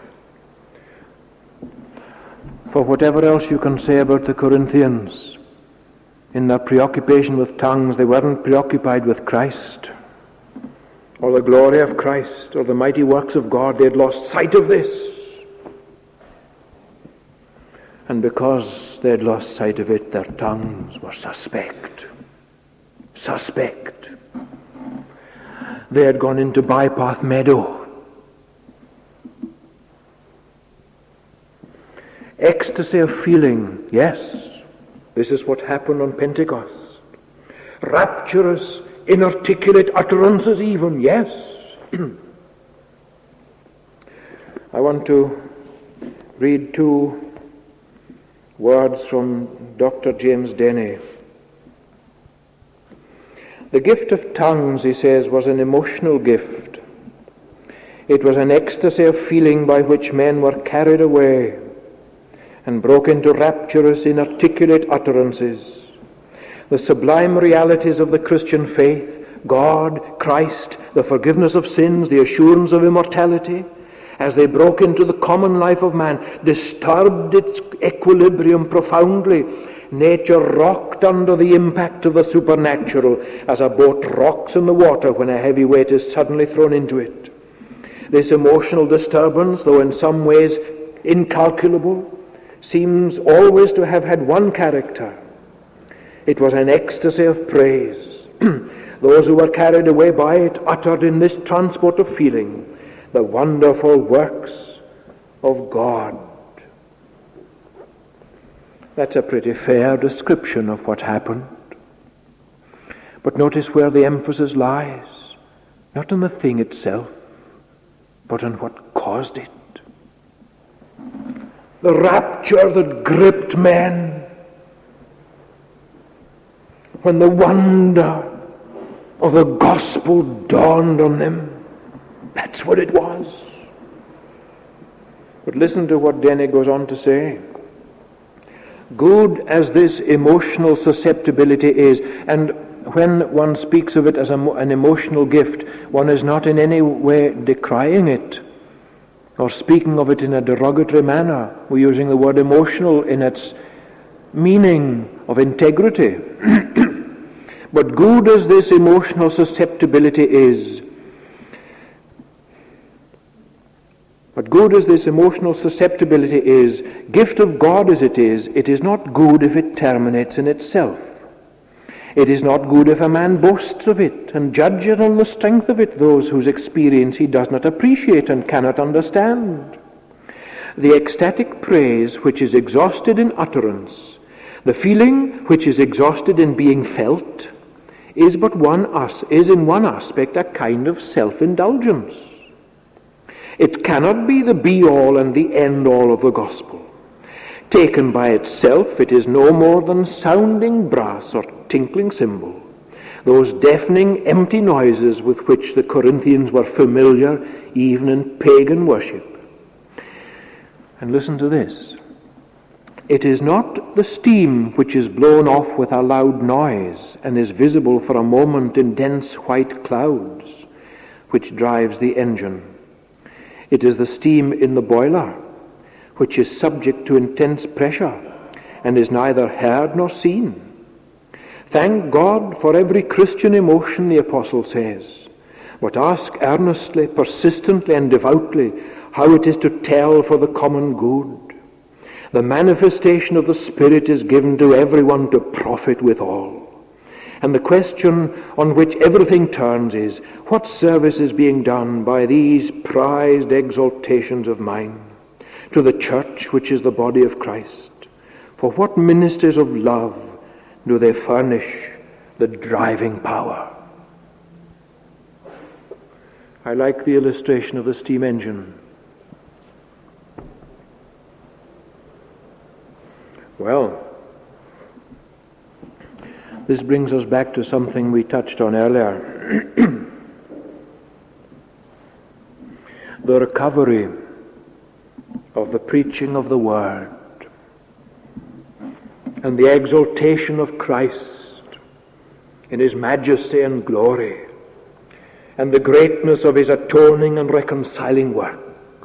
For whatever else you can say about the Corinthians, in their preoccupation with tongues, they weren't preoccupied with Christ, or the glory of Christ, or the mighty works of God. They had lost sight of this. And because they had lost sight of it, their tongues were suspect. Suspect. They had gone into Bypath Meadow. Ecstasy of feeling, yes, this is what happened on Pentecost. Rapturous, inarticulate utterances even, yes. I want to read two words from Dr. James Denney. The gift of tongues, he says, was an emotional gift. It was an ecstasy of feeling by which men were carried away and broke into rapturous, inarticulate utterances. The sublime realities of the Christian faith, God, Christ, the forgiveness of sins, the assurance of immortality, as they broke into the common life of man, disturbed its equilibrium profoundly. Nature rocked under the impact of the supernatural as a boat rocks in the water when a heavy weight is suddenly thrown into it. This emotional disturbance, though in some ways incalculable, seems always to have had one character. It was an ecstasy of praise. Those who were carried away by it uttered in this transport of feeling the wonderful works of God. That's a pretty fair description of what happened. But notice where the emphasis lies. Not on the thing itself, but on what caused it. The rapture that gripped men when the wonder of the gospel dawned on them. That's what it was. But listen to what Denney goes on to say. Good as this emotional susceptibility is, and when one speaks of it as an emotional gift, one is not in any way decrying it or speaking of it in a derogatory manner. We're using the word emotional in its meaning of integrity. But good as this emotional susceptibility is, gift of God as it is not good if it terminates in itself. It is not good if a man boasts of it and judges on the strength of it those whose experience he does not appreciate and cannot understand. The ecstatic praise which is exhausted in utterance, the feeling which is exhausted in being felt, is in one aspect a kind of self-indulgence. It cannot be the be-all and the end-all of the gospel. Taken by itself, it is no more than sounding brass or tinkling cymbal, those deafening, empty noises with which the Corinthians were familiar even in pagan worship. And listen to this. It is not the steam which is blown off with a loud noise and is visible for a moment in dense white clouds which drives the engine. It is the steam in the boiler which is subject to intense pressure and is neither heard nor seen. Thank God for every Christian emotion, the apostle says, but ask earnestly, persistently and devoutly how it is to tell for the common good. The manifestation of the Spirit is given to everyone to profit withal. And the question on which everything turns is, what service is being done by these prized exaltations of mine to the church which is the body of Christ? For what ministers of love do they furnish the driving power? I like the illustration of the steam engine. Well, this brings us back to something we touched on earlier. The recovery of the preaching of the Word and the exaltation of Christ in His majesty and glory and the greatness of His atoning and reconciling work.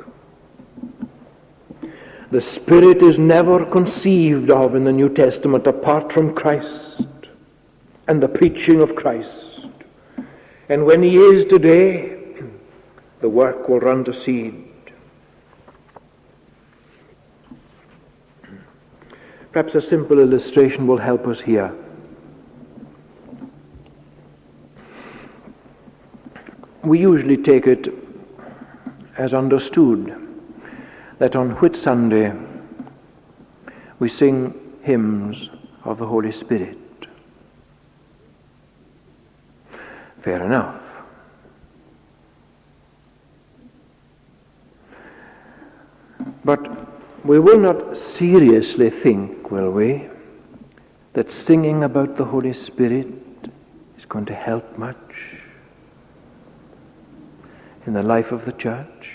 The Spirit is never conceived of in the New Testament apart from Christ and the preaching of Christ. And when He is today, the work will run to seed. Perhaps a simple illustration will help us here. We usually take it as understood that on Whit Sunday we sing hymns of the Holy Spirit. Fair enough. But we will not seriously think, will we, that singing about the Holy Spirit is going to help much in the life of the church?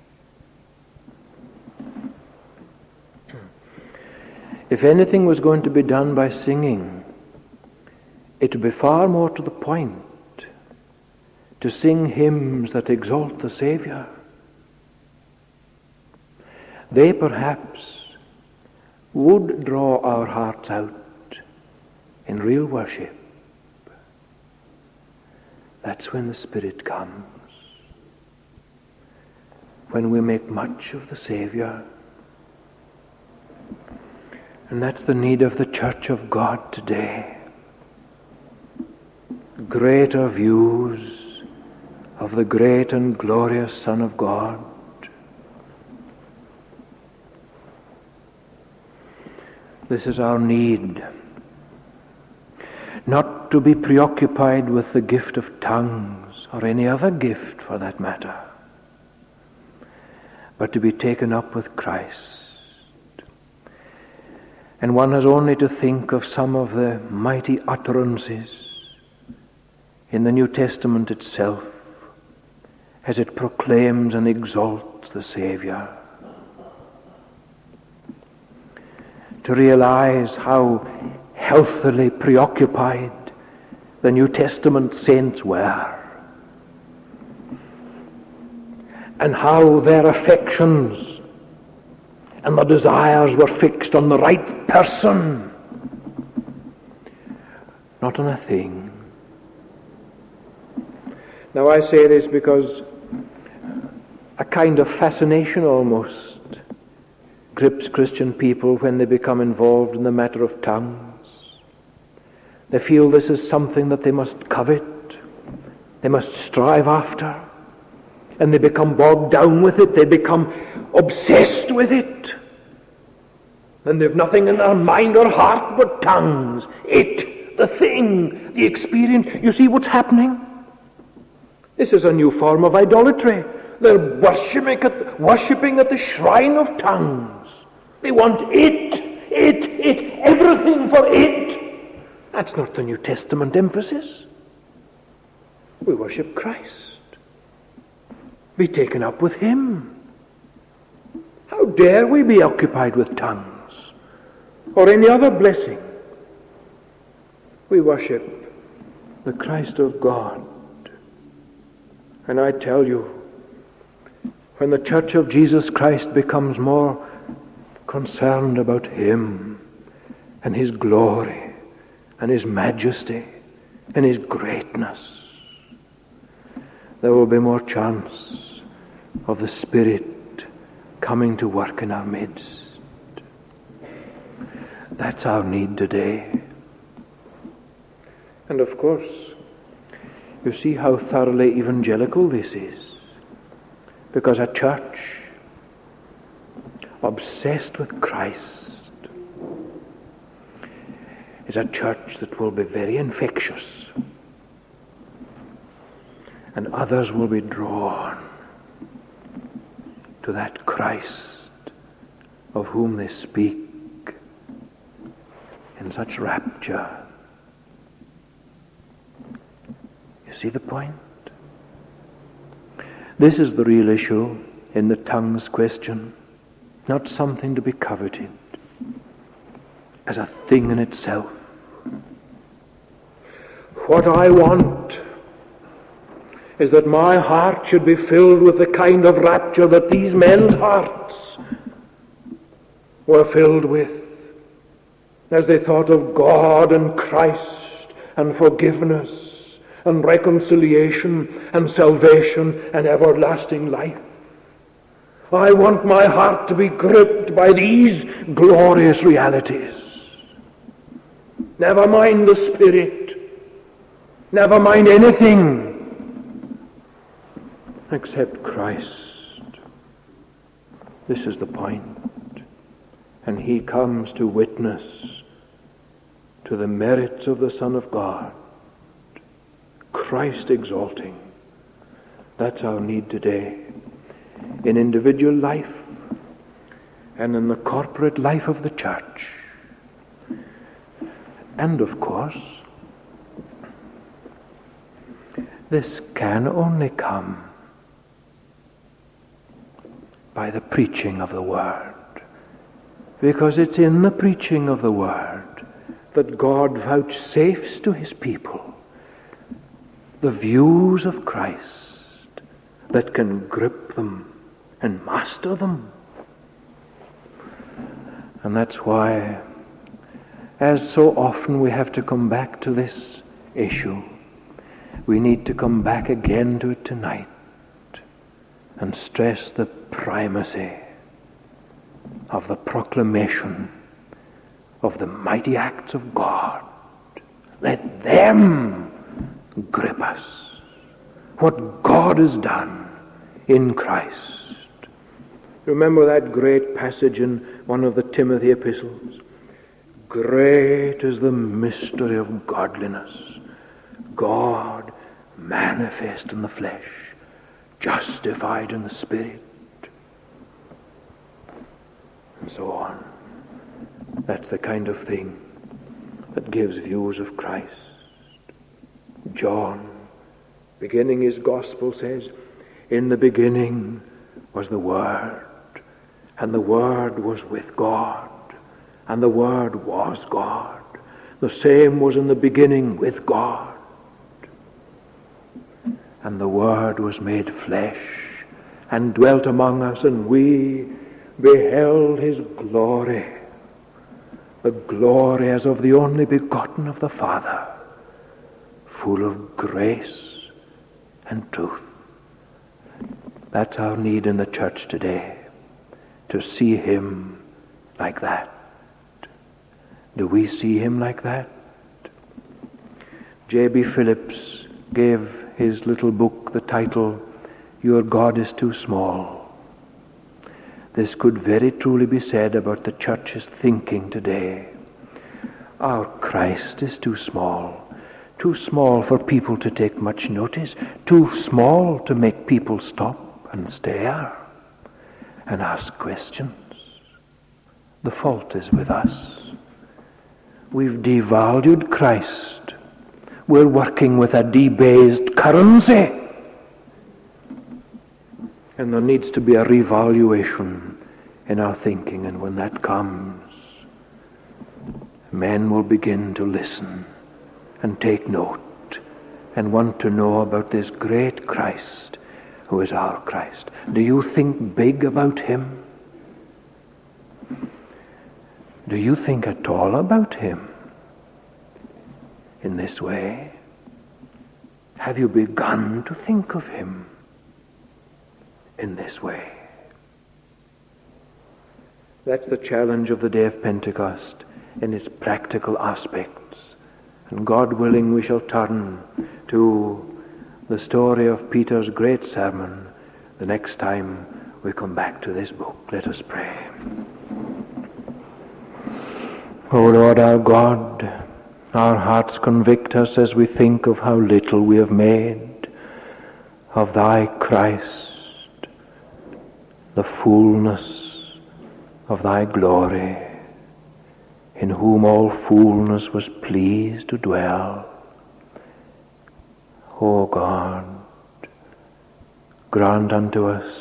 If anything was going to be done by singing, it would be far more to the point to sing hymns that exalt the Savior. they perhaps would draw our hearts out in real worship. That's when the Spirit comes. When we make much of the Savior. And that's the need of the Church of God today. Greater views of the great and glorious Son of God. This is our need. Not to be preoccupied with the gift of tongues, or any other gift for that matter, but to be taken up with Christ. And one has only to think of some of the mighty utterances in the New Testament itself as it proclaims and exalts the Savior. To realize how healthily preoccupied the New Testament saints were, and how their affections and their desires were fixed on the right person, not on a thing. Now I say this because a kind of fascination almost grips Christian people when they become involved in the matter of tongues. They feel this is something that they must covet, they must strive after, and they become bogged down with it, they become obsessed with it. And they've nothing in their mind or heart but tongues. It, the thing, the experience. You see what's happening? This is a new form of idolatry. They're worshipping at the shrine of tongues. They want it, everything for it. That's not the New Testament emphasis. We worship Christ. Be taken up with Him. How dare we be occupied with tongues or any other blessing? We worship the Christ of God. And I tell you, when the Church of Jesus Christ becomes more concerned about Him and His glory and His majesty and His greatness, there will be more chance of the Spirit coming to work in our midst. That's our need today. And of course, you see how thoroughly evangelical this is. Because a church obsessed with Christ is a church that will be very infectious. And others will be drawn to that Christ of whom they speak in such rapture. You see the point? This is the real issue in the tongues question, not something to be coveted as a thing in itself. What I want is that my heart should be filled with the kind of rapture that these men's hearts were filled with as they thought of God and Christ and forgiveness and reconciliation and salvation and everlasting life. I want my heart to be gripped by these glorious realities. Never mind the Spirit, never mind anything except Christ. This is the point. And He comes to witness to the merits of the Son of God. Christ exalting. That's our need today. In individual life and in the corporate life of the church. And of course, this can only come by the preaching of the Word. Because it's in the preaching of the Word that God vouchsafes to His people the views of Christ that can grip them and master them And that's why, as so often we have to come back to this issue, we need to come back again to it tonight and stress the primacy of the proclamation of the mighty acts of God. Let them grip us. What God has done in Christ. Remember that great passage in one of the Timothy epistles. Great is the mystery of godliness. God manifest in the flesh, justified in the spirit, and so on. That's the kind of thing that gives views of Christ. John, beginning his gospel, says, in the beginning was the Word, and the Word was with God, and the Word was God. The same was in the beginning with God. And the Word was made flesh, and dwelt among us, and we beheld his glory, the glory as of the only begotten of the Father, full of grace and truth. That's our need in the church today, to see him like that. Do we see him like that? J.B. Phillips gave his little book the title, Your God is Too Small. This could very truly be said about the church's thinking today. Our Christ is too small for people to take much notice, too small to make people stop and stare and ask questions. The fault is with us. We've devalued Christ. We're working with a debased currency. And there needs to be a revaluation in our thinking, and when that comes, men will begin to listen and take note and want to know about this great Christ who is our Christ. Do you think big about him? Do you think at all about him in this way? Have you begun to think of him in this way? That's the challenge of the day of Pentecost in its practical aspects. And God willing, we shall turn to the story of Peter's great sermon the next time we come back to this book. Let us pray. O Lord our God, our hearts convict us as we think of how little we have made of thy Christ, the fullness of thy glory, in whom all fullness was pleased to dwell. O God, grant unto us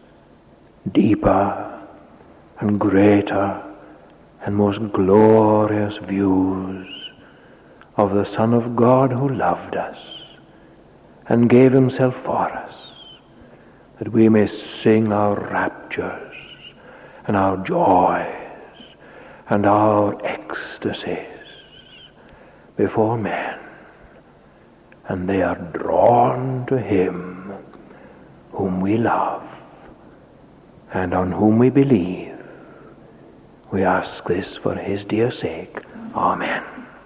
deeper and greater and most glorious views of the Son of God who loved us and gave himself for us, that we may sing our raptures and our joys and our ecstasies before men, and they are drawn to him whom we love and on whom we believe. We ask this for his dear sake. Amen.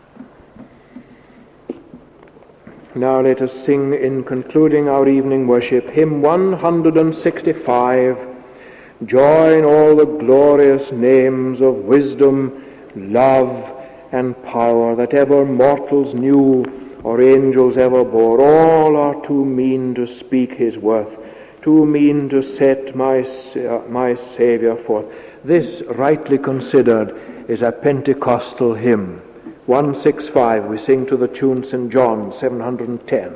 Now let us sing, in concluding our evening worship, hymn 165, Join all the glorious names of wisdom, love, and power that ever mortals knew or angels ever bore. All are too mean to speak his worth, too mean to set my Saviour forth. This, rightly considered, is a Pentecostal hymn. 165, we sing to the tune St. John 710.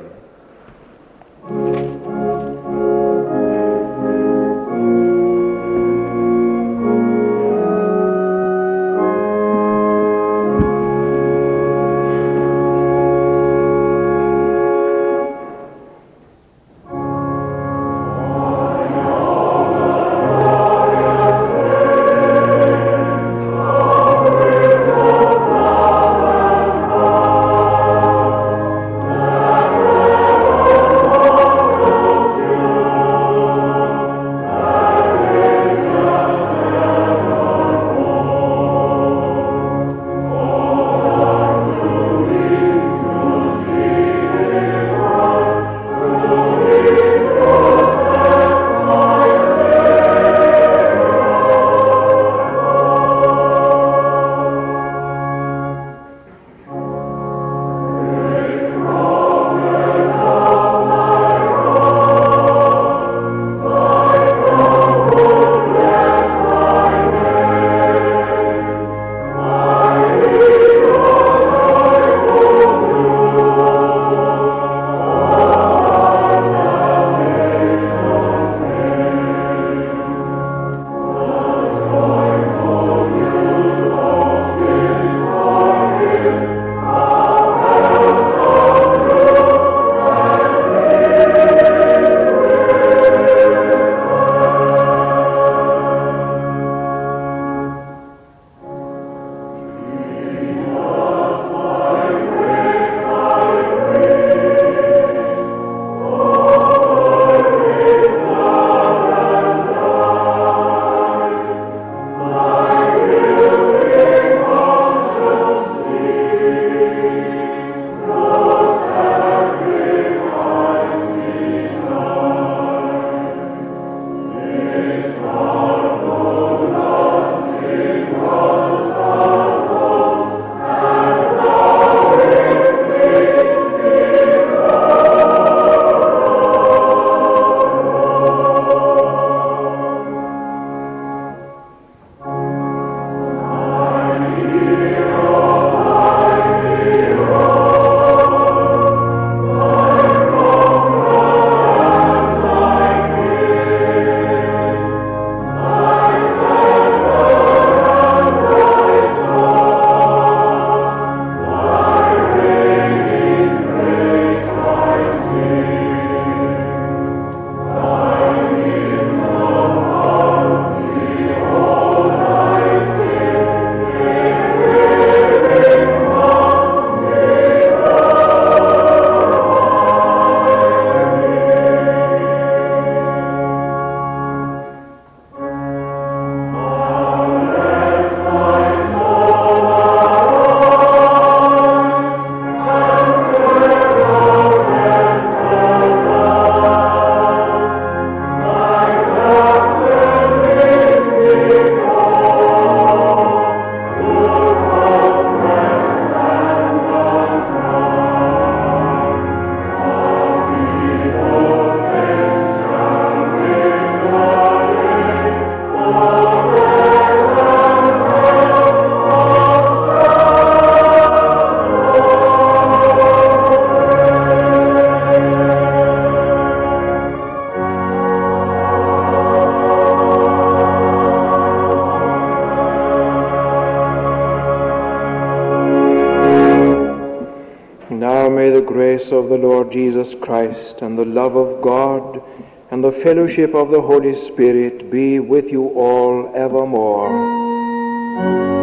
Now may the grace of the Lord Jesus Christ and the love of God and the fellowship of the Holy Spirit be with you all evermore.